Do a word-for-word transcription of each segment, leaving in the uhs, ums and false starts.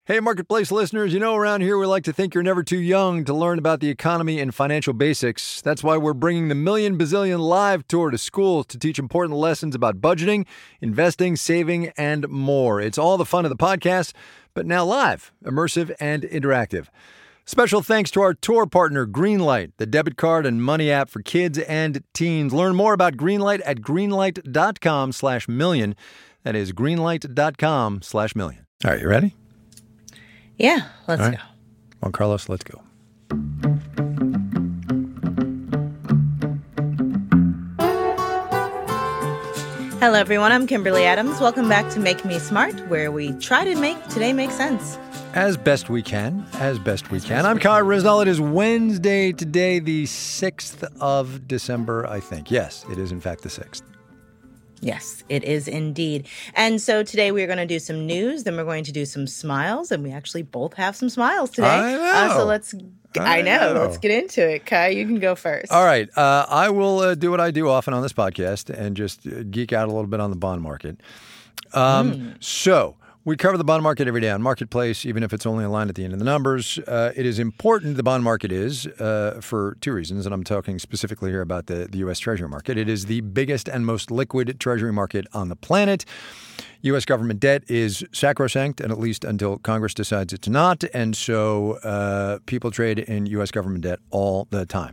Hey, Marketplace listeners, you know around here we like to think you're never too young to learn about the economy and financial basics. That's why we're bringing the Million Bazillion Live Tour to schools to teach important lessons about budgeting, investing, saving, and more. It's all the fun of the podcast, but now live, immersive, and interactive. Special thanks to our tour partner, Greenlight, the debit card and money app for kids and teens. Learn more about Greenlight at greenlight.com slash million. That is greenlight.com slash million. All right, you ready? Yeah, let's right. go. Juan Carlos, let's go. Hello, everyone. I'm Kimberly Adams. Welcome back to Make Me Smart, where we try to make today make sense. As best we can. As best we can. I'm Kai Rizal. It is Wednesday today, the sixth of December, I think. Yes, it is, in fact, the sixth. Yes, it is indeed. And so today we're going to do some news, then we're going to do some smiles, and we actually both have some smiles today. I know. Uh, so let's, I, I know. know. Let's get into it. Kai, you can go first. All right. Uh, I will uh, do what I do often on this podcast and just geek out a little bit on the bond market. Um, mm. So we cover the bond market every day on Marketplace, even if it's only a line at the end of the numbers. Uh, it is important, the bond market is, uh, for two reasons, and I'm talking specifically here about the, the U S Treasury market. It is the biggest and most liquid Treasury market on the planet. U S government debt is sacrosanct, and at least until Congress decides it's not, and so uh, people trade in U S government debt all the time.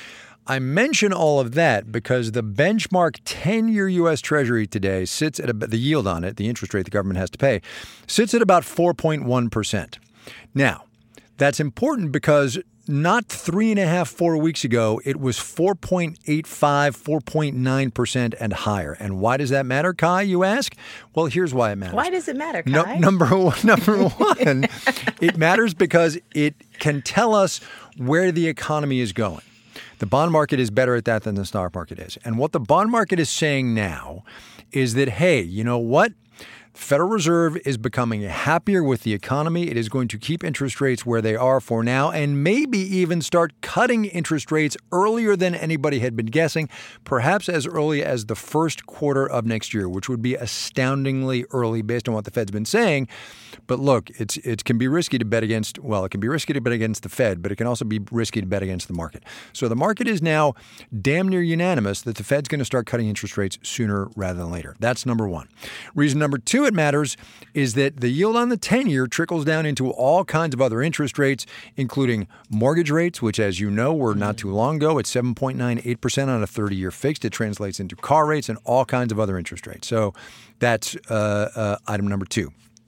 I mention all of that because the benchmark ten-year U S Treasury today sits at a, the yield on it, the interest rate the government has to pay, sits at about four point one percent. Now, that's important because not three and a half, four weeks ago, it was four point eight five, four point nine percent and higher. And why does that matter, Kai, you ask? Well, here's why it matters. Why does it matter, Kai? No, number one, number one, it matters because it can tell us where the economy is going. The bond market is better at that than the stock market is. And what the bond market is saying now is that, hey, you know what? Federal Reserve is becoming happier with the economy. It is going to keep interest rates where they are for now and maybe even start cutting interest rates earlier than anybody had been guessing, perhaps as early as the first quarter of next year, which would be astoundingly early based on what the Fed's been saying. But look, it's it can be risky to bet against, well, it can be risky to bet against the Fed, but it can also be risky to bet against the market. So the market is now damn near unanimous that the Fed's going to start cutting interest rates sooner rather than later. That's number one. Reason number two it matters is that the yield on the ten-year trickles down into all kinds of other interest rates, including mortgage rates, which, as you know, were not too long ago at seven point nine eight percent on a thirty-year fixed. It translates into car rates and all kinds of other interest rates. So that's uh, uh, item number two.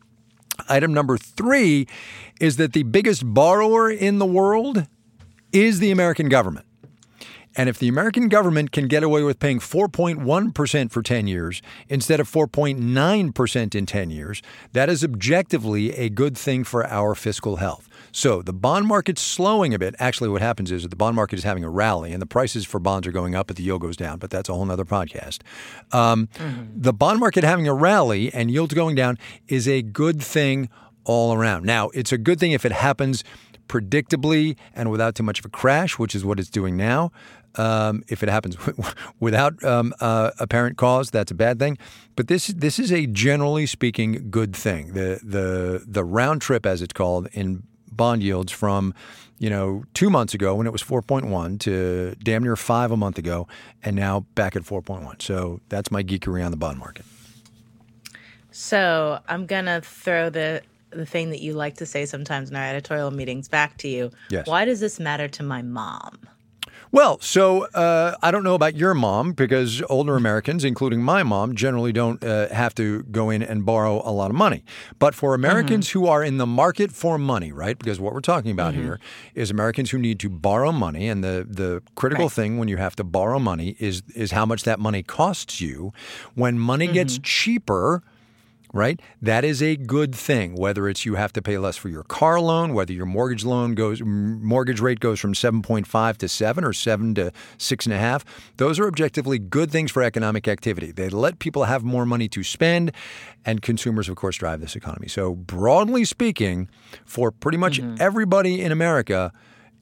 Item number three is that the biggest borrower in the world is the American government. And if the American government can get away with paying four point one percent for ten years instead of four point nine percent in ten years, that is objectively a good thing for our fiscal health. So the bond market's slowing a bit. Actually, what happens is that the bond market is having a rally and the prices for bonds are going up, but the yield goes down. But that's a whole other podcast. Um, mm-hmm. The bond market having a rally and yields going down is a good thing all around. Now, it's a good thing if it happens predictably and without too much of a crash, which is what it's doing now. Um, if it happens without um, uh, apparent cause, that's a bad thing. But this this is a generally speaking good thing. The the the round trip, as it's called, in bond yields from, you know, two months ago when it was four point one to damn near five a month ago, and now back at four point one. So that's my geekery on the bond market. So I'm gonna throw the the thing that you like to say sometimes in our editorial meetings back to you. Yes. Why does this matter to my mom? Well, so uh, I don't know about your mom because older Americans, including my mom, generally don't uh, have to go in and borrow a lot of money. But for Americans mm-hmm. who are in the market for money, right, because what we're talking about mm-hmm. here is Americans who need to borrow money. And the, the critical right. thing when you have to borrow money is, is how much that money costs you. When money mm-hmm. gets cheaper, right? That is a good thing, whether it's you have to pay less for your car loan, whether your mortgage loan goes, mortgage rate goes from seven point five to seven or seven to six and a half. Those are objectively good things for economic activity. They let people have more money to spend, and consumers, of course, drive this economy. So broadly speaking, for pretty much mm-hmm. everybody in America,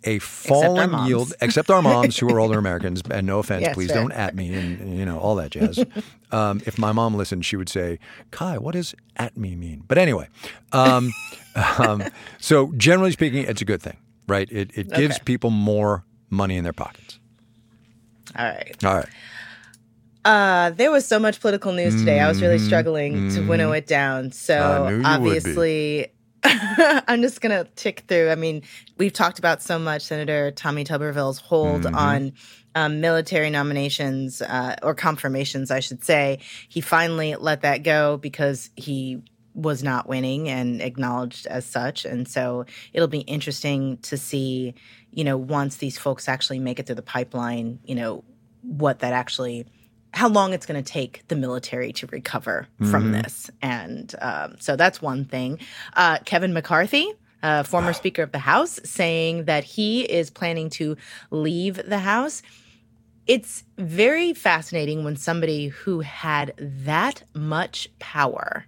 a falling yield, except our moms who are older Americans, and no offense, Yes, please fair. don't at me and, you know, all that jazz. um, if my mom listened, she would say, Kai, what does at me mean? But anyway, um, um, so generally speaking, it's a good thing, right? It, it gives Okay. people more money in their pockets. All right. All right. Uh, there was so much political news today. I was really struggling to winnow it down. I So knew you would be. obviously, I'm just going to tick through. I mean, we've talked about so much Senator Tommy Tuberville's hold on um, military nominations uh, or confirmations, I should say. He finally let that go because he was not winning and acknowledged as such. And so it'll be interesting to see, you know, once these folks actually make it through the pipeline, you know, what that actually – how long it's going to take the military to recover from this. And um, so that's one thing. Uh, Kevin McCarthy, uh, former Speaker of the House, saying that he is planning to leave the House. It's very fascinating when somebody who had that much power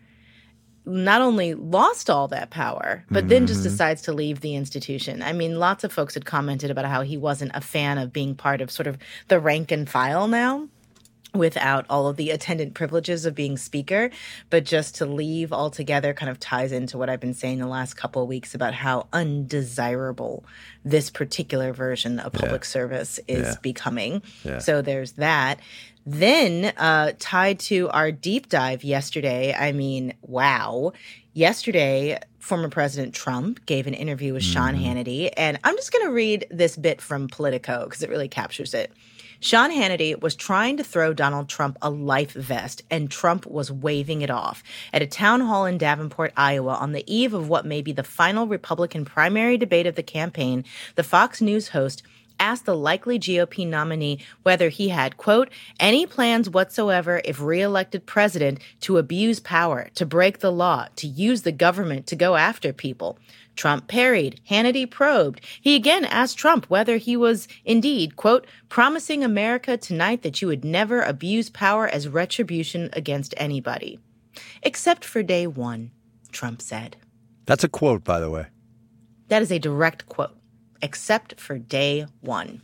not only lost all that power, but then just decides to leave the institution. I mean, lots of folks had commented about how he wasn't a fan of being part of sort of the rank and file now, without all of the attendant privileges of being speaker, but just to leave altogether kind of ties into what I've been saying the last couple of weeks about how undesirable this particular version of public Yeah. service is Yeah. becoming. Yeah. So there's that. Then uh, tied to our deep dive yesterday, I mean, wow. Yesterday, former President Trump gave an interview with Sean Hannity, and I'm just going to read this bit from Politico because it really captures it. Sean Hannity was trying to throw Donald Trump a life vest, and Trump was waving it off at a town hall in Davenport, Iowa, on the eve of what may be the final Republican primary debate of the campaign. The Fox News host asked the likely G O P nominee whether he had, quote, any plans whatsoever if reelected president to abuse power, to break the law, to use the government to go after people. Trump parried. Hannity probed. He again asked Trump whether he was indeed, quote, promising America tonight that you would never abuse power as retribution against anybody. Except for day one, Trump said. That's a quote, by the way. That is a direct quote. Except for day one.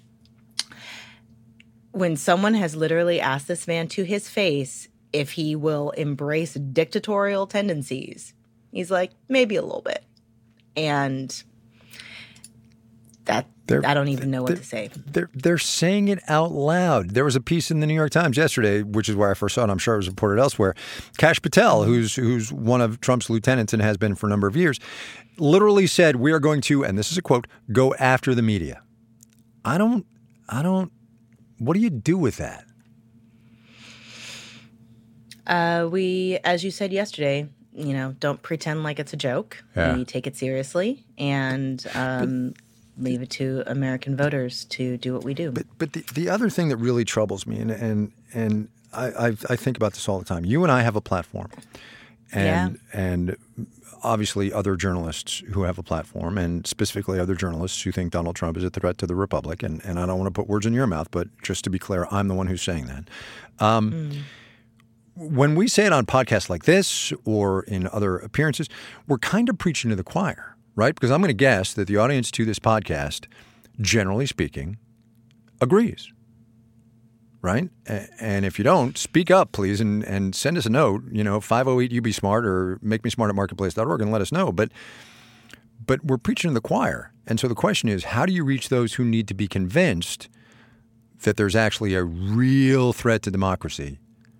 When someone has literally asked this man to his face if he will embrace dictatorial tendencies, he's like, maybe a little bit. And that They're- I don't even know what they're- to say. They're they're saying it out loud. There was a piece in the New York Times yesterday, which is where I first saw it. I'm sure it was reported elsewhere. Kash Patel, who's who's one of Trump's lieutenants and has been for a number of years, literally said, "We are going to," and this is a quote, "go after the media." I don't. I don't. What do you do with that? Uh, we, as you said yesterday, you know, don't pretend like it's a joke. Yeah. We take it seriously and um, leave it to American voters to do what we do. But but the, the other thing that really troubles me, and and and I I, I think about this all the time. You and I have a platform, and and obviously other journalists who have a platform, and specifically other journalists who think Donald Trump is a threat to the Republic. And and I don't want to put words in your mouth, but just to be clear, I'm the one who's saying that. Um, Mm. When we say it on podcasts like this or in other appearances, we're kind of preaching to the choir, right? Because I'm going to guess that the audience to this podcast, generally speaking, agrees, right? A- And if you don't, speak up, please, and, and send us a note, you know, five oh eight U B SMART or make me smart at marketplace dot org and let us know. But but we're preaching to the choir. And so the question is, how do you reach those who need to be convinced that there's actually a real threat to democracy?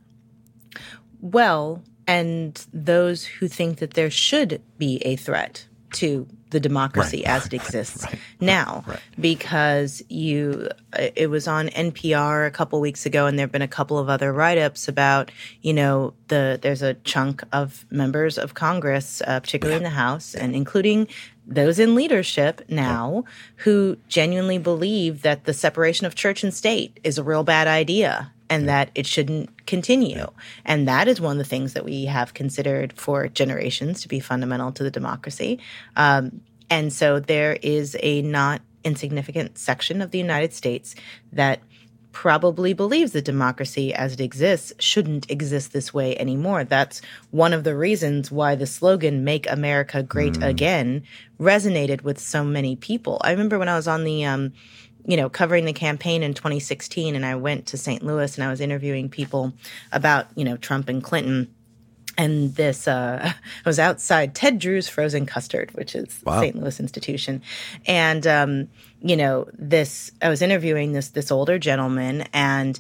Well, and those who think that there should be a threat to the democracy Right. as it exists Right. now, Right. because you, it was on N P R a couple weeks ago, and there have been a couple of other write-ups about, you know, the there's a chunk of members of Congress, uh, particularly in the House, and including those in leadership now, who genuinely believe that the separation of church and state is a real bad idea, and that it shouldn't continue. And that is one of the things that we have considered for generations to be fundamental to the democracy. Um, and so there is a not insignificant section of the United States that probably believes that democracy as it exists shouldn't exist this way anymore. That's one of the reasons why the slogan, Make America Great mm. Again, resonated with so many people. I remember when I was on the, um, you know, covering the campaign in twenty sixteen, and I went to Saint Louis and I was interviewing people about, you know, Trump and Clinton. And this, uh, I was outside Ted Drew's Frozen Custard, which is wow. Saint Louis institution. And, um, you know, this, I was interviewing this, this older gentleman, and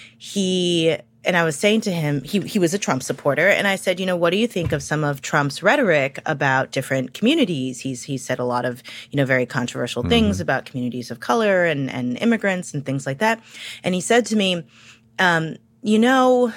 he, and I was saying to him, he, he was a Trump supporter. And I said, you know, what do you think of some of Trump's rhetoric about different communities? He's, he said a lot of, you know, very controversial mm-hmm. things about communities of color and, and immigrants and things like that. And he said to me, um, you know,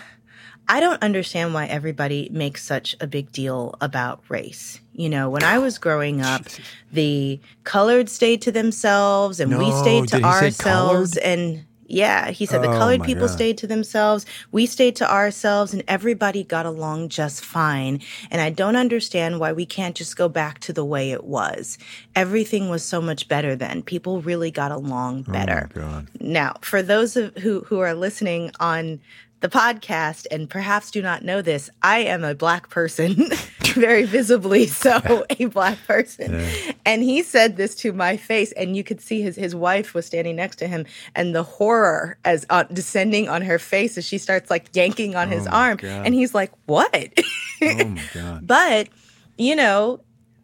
I don't understand why everybody makes such a big deal about race. You know, when I was growing up, the colored stayed to themselves and no, we stayed to ourselves. And yeah, he said oh, the colored people God. stayed to themselves. We stayed to ourselves, and everybody got along just fine. And I don't understand why we can't just go back to the way it was. Everything was so much better then. People really got along better. Oh, my God. Now, for those of who, who are listening on the podcast and perhaps do not know this, I am a Black person, very visibly so a Black person. Yeah. And he said this to my face, and you could see his, his wife was standing next to him, and the horror as uh, descending on her face as she starts like yanking on oh his arm. God. And he's like, what? Oh my God. But, you know,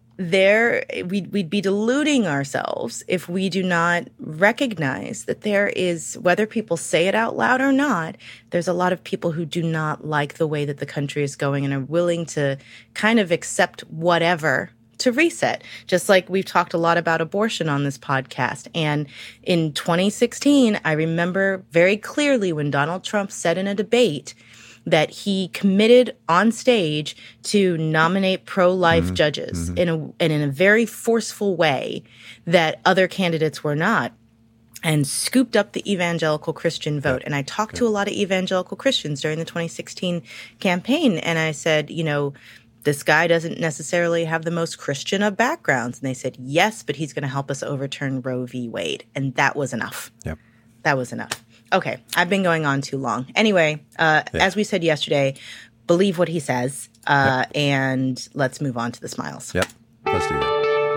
there we'd, we'd be deluding ourselves if we do not recognize that there is, whether people say it out loud or not, there's a lot of people who do not like the way that the country is going and are willing to kind of accept whatever to reset. Just like we've talked a lot about abortion on this podcast. And in twenty sixteen, I remember very clearly when Donald Trump said in a debate that he committed on stage to nominate pro-life mm-hmm. judges mm-hmm. in a and in a very forceful way that other candidates were not, and scooped up the evangelical Christian vote. And I talked yeah. to a lot of evangelical Christians during the twenty sixteen campaign, and I said, you know, this guy doesn't necessarily have the most Christian of backgrounds. And they said, yes, but he's going to help us overturn Roe v. Wade. And that was enough. Yep. That was enough. Okay, I've been going on too long. Anyway, uh, yeah. as we said yesterday, believe what he says, uh, yep. and let's move on to the smiles. Yep, let's do that.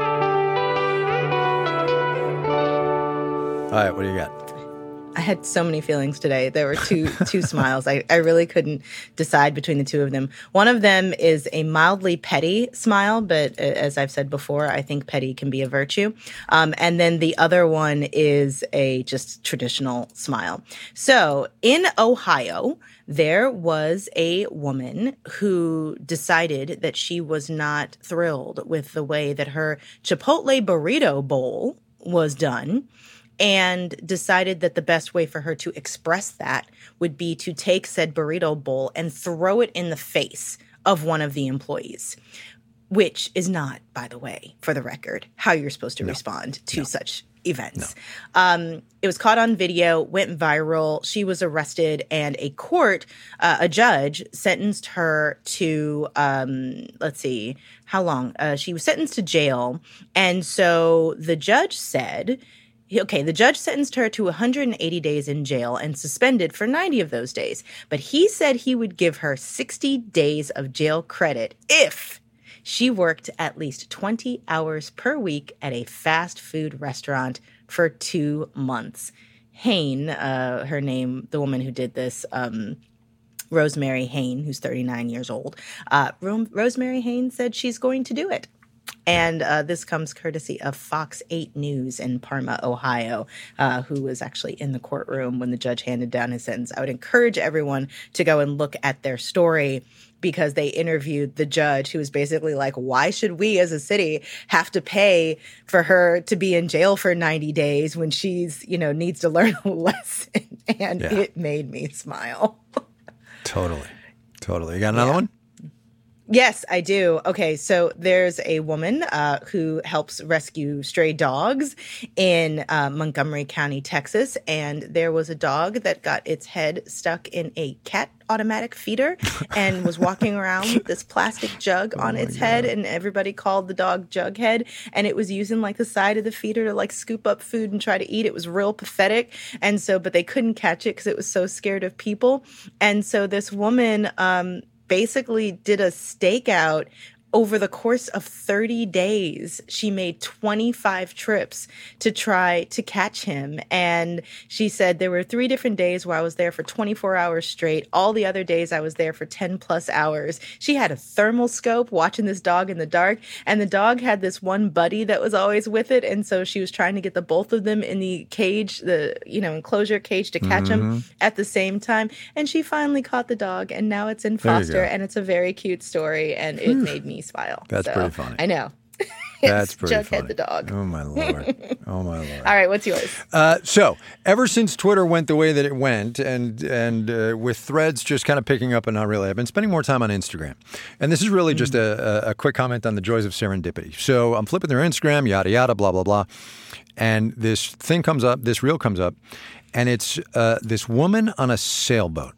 All right, what do you got? I had so many feelings today. There were two two smiles. I, I really couldn't decide between the two of them. One of them is a mildly petty smile, but as I've said before, I think petty can be a virtue. Um, and then the other one is a just traditional smile. So in Ohio, there was a woman who decided that she was not thrilled with the way that her Chipotle burrito bowl was done, and decided that the best way for her to express that would be to take said burrito bowl and throw it in the face of one of the employees, which is not, by the way, for the record, how you're supposed to no. respond to no. such events. No. Um, it was caught on video, went viral. She was arrested, and a court, uh, a judge, sentenced her to, um, let's see, how long? Uh, she was sentenced to jail. And so the judge said, okay, the judge sentenced her to one hundred eighty days in jail and suspended for ninety of those days. But he said he would give her sixty days of jail credit if she worked at least twenty hours per week at a fast food restaurant for two months. Hain, uh, her name, the woman who did this, um, Rosemary Hain, who's thirty-nine years old, uh, Rosemary Hain said she's going to do it. And uh, this comes courtesy of Fox eight News in Parma, Ohio, uh, who was actually in the courtroom when the judge handed down his sentence. I would encourage everyone to go and look at their story, because they interviewed the judge, who was basically like, why should we as a city have to pay for her to be in jail for ninety days when she's, you know, needs to learn a lesson? And yeah. it made me smile. Totally. Totally. You got another yeah. one? Yes, I do. Okay, so there's a woman uh, who helps rescue stray dogs in uh, Montgomery County, Texas, and there was a dog that got its head stuck in a cat automatic feeder and was walking around with this plastic jug on oh its God. head, and everybody called the dog Jughead, and it was using like the side of the feeder to like scoop up food and try to eat. It was real pathetic, and so but they couldn't catch it because it was so scared of people, and so this woman um basically did a stakeout over the course of thirty days. She made twenty-five trips to try to catch him. And she said there were three different days where I was there for twenty-four hours straight. All the other days I was there for ten plus hours. She had a thermal scope watching this dog in the dark. And the dog had this one buddy that was always with it. And so she was trying to get the both of them in the cage, the, you know, enclosure cage to catch mm-hmm. them at the same time. And she finally caught the dog. And now it's in foster. And it's a very cute story. And it made me smile. That's so, pretty funny. I know. That's pretty Jughead funny. the dog. Oh, my Lord. Oh, my Lord. All right, what's yours? Uh, so, ever since Twitter went the way that it went, and and uh, with Threads just kind of picking up and not really, I've been spending more time on Instagram. And this is really mm. just a, a, a quick comment on the joys of serendipity. So, I'm flipping through Instagram, yada, yada, blah, blah, blah. And this thing comes up, this reel comes up, and it's uh, this woman on a sailboat.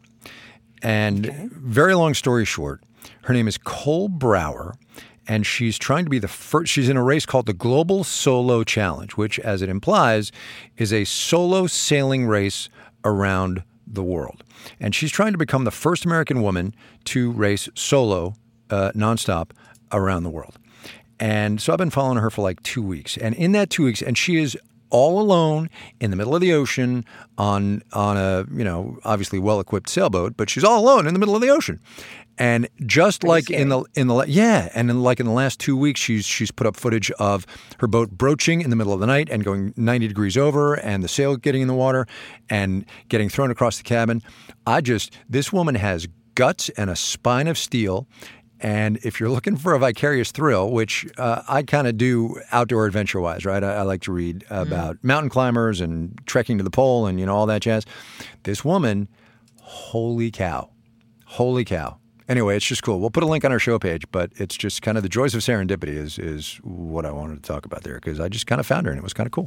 And okay. very long story short, her name is Cole Brower, and she's trying to be the first. She's in a race called the Global Solo Challenge, which, as it implies, is a solo sailing race around the world. And she's trying to become the first American woman to race solo, uh, nonstop, around the world. And so I've been following her for like two weeks. And in that two weeks, and she is all alone in the middle of the ocean on on a, you know, obviously well-equipped sailboat, but she's all alone in the middle of the ocean. And just Pretty like scary. in the in the yeah, and in like in the last two weeks, she's she's put up footage of her boat broaching in the middle of the night and going ninety degrees over, and the sail getting in the water and getting thrown across the cabin. I just this woman has guts and a spine of steel. And if you're looking for a vicarious thrill, which uh, I kind of do outdoor adventure-wise, right? I, I like to read about mm. mountain climbers and trekking to the pole and, you know, all that jazz. This woman, holy cow. Holy cow. Anyway, it's just cool. We'll put a link on our show page, but it's just kind of the joys of serendipity is is what I wanted to talk about there because I just kind of found her and it was kind of cool.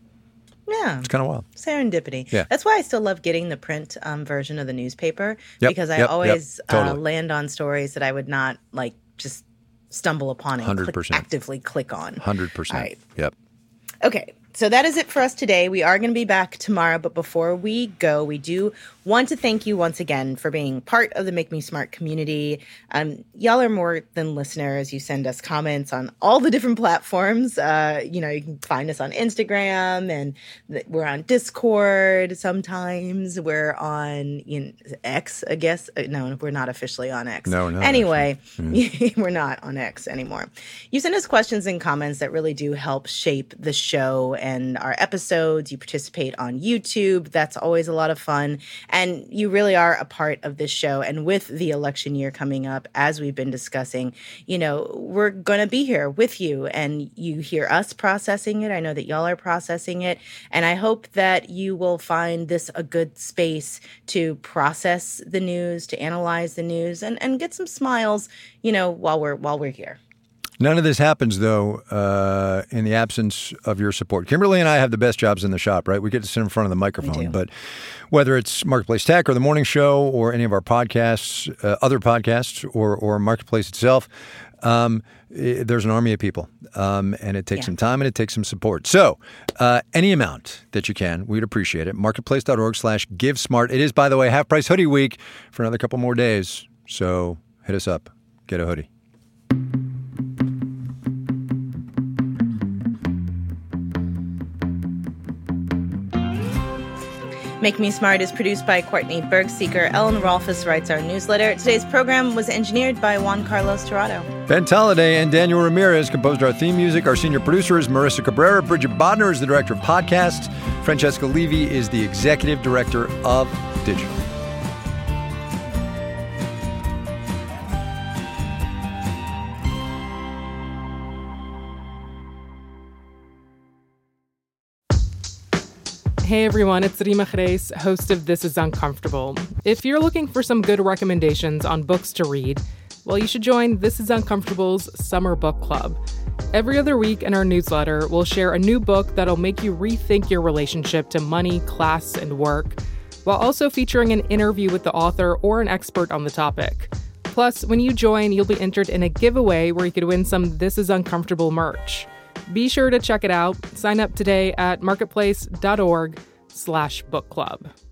Yeah. It's kind of wild. Serendipity. Yeah. That's why I still love getting the print um, version of the newspaper yep, because I yep, always yep, totally. uh, land on stories that I would not like just stumble upon and one hundred percent. Click, actively click on. one hundred percent. All right. Yep. Okay. So that is it for us today. We are going to be back tomorrow, but before we go, we do want to thank you once again for being part of the Make Me Smart community. Um, y'all are more than listeners. You send us comments on all the different platforms. Uh, you know, you can find us on Instagram, and th- we're on Discord sometimes. We're on you know, X, I guess. Uh, no, we're not officially on X. No, no. Anyway, mm-hmm. we're not on X anymore. You send us questions and comments that really do help shape the show and our episodes. You participate on YouTube. That's always a lot of fun. And you really are a part of this show. And with the election year coming up, as we've been discussing, you know, we're going to be here with you. And you hear us processing it. I know that y'all are processing it. And I hope that you will find this a good space to process the news, to analyze the news, and, and get some smiles, you know, while we're while we're here. None of this happens, though, uh, in the absence of your support. Kimberly and I have the best jobs in the shop, right? We get to sit in front of the microphone. But whether it's Marketplace Tech or The Morning Show or any of our podcasts, uh, other podcasts, or, or Marketplace itself, um, it, there's an army of people. Um, and it takes yeah. some time and it takes some support. So uh, any amount that you can, we'd appreciate it. Marketplace.org slash give smart. It is, by the way, half price hoodie week for another couple more days. So hit us up. Get a hoodie. Make Me Smart is produced by Courtney Bergseeker. Ellen Rolfes writes our newsletter. Today's program was engineered by Juan Carlos Torado. Ben Tolliday and Daniel Ramirez composed our theme music. Our senior producer is Marissa Cabrera. Bridget Bodner is the director of podcasts. Francesca Levy is the executive director of digital. Hey everyone, it's Rima Reis, host of This Is Uncomfortable. If you're looking for some good recommendations on books to read, Well, you should join This Is Uncomfortable's Summer Book Club. Every other week in our newsletter, we'll share a new book that'll make you rethink your relationship to money, class, and work, while also featuring an interview with the author or an expert on the topic. Plus, when you join, you'll be entered in a giveaway where you could win some This Is Uncomfortable merch. Be sure to check it out. Sign up today at marketplace.org slash book club.